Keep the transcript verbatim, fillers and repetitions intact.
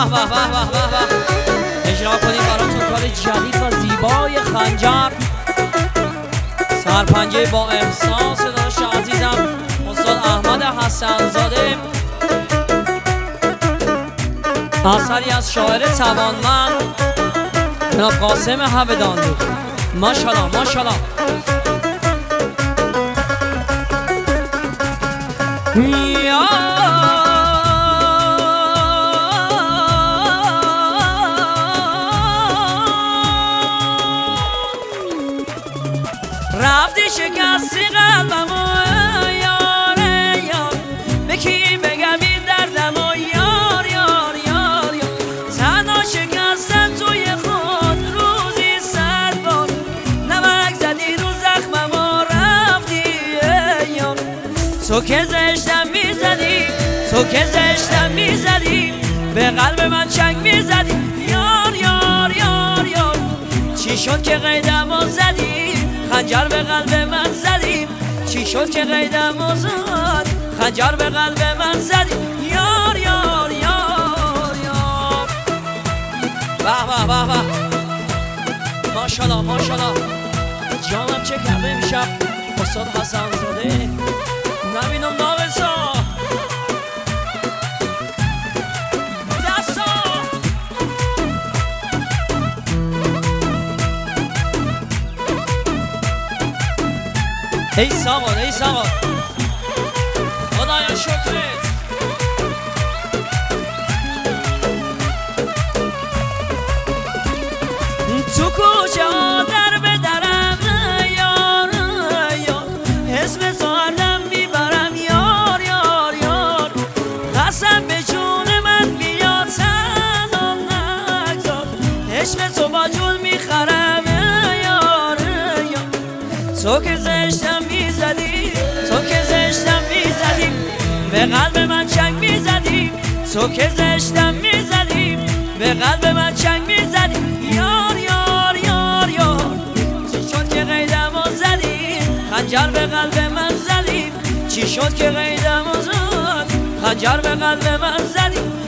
به به به به اجرا کنیم براتون کار جدید و زیبای خنجر سرپنجه با احساس داشت عزیزم استاد احمد حسن‌زاده، اثری از شاعر توانمند جناب قاسم همدانی. ماشاءالله ماشاءالله. رفتی شکستی قلبمو یاره یار، به کی بگم این دردمو یار یار یار یار. تنها شکستم توی خود روزی صد بار، نمک زدی رو زخممو رفتی یار. تو که زشتم میزدی، تو که زشتم میزدی، به قلب من چنگ میزدی یار یار یار یار. چی شد که قیدمو زدی، خنجر به قلب من زدی. چی شد که قیدمو زد، خنجر به قلب من زدی یار یار یار یار. به به به به ماشاءالله ماشاءالله. جانم چه کرده میشم استاد حسن‌زاده، نبینم ناقصا دستا. ای سامان ای سامان خدایا شکرت. تو کجا در به درم یار یار، اسم زارم میبرم یار یار یار. قسم به جون من بیا تنها نگذار، عشق تو با جون میخرم یار یار. تو که زشتم میزدی، تو که زشتم میزدی، به قلب من چنگ میزدی. تو که زشتم میزدی، به قلب من چنگ میزدی یار یار یار یار. چی شد که قیدمو زدی، خنجر به قلب من زدی. چی شد که قیدمو زد، خنجر به قلب من زدی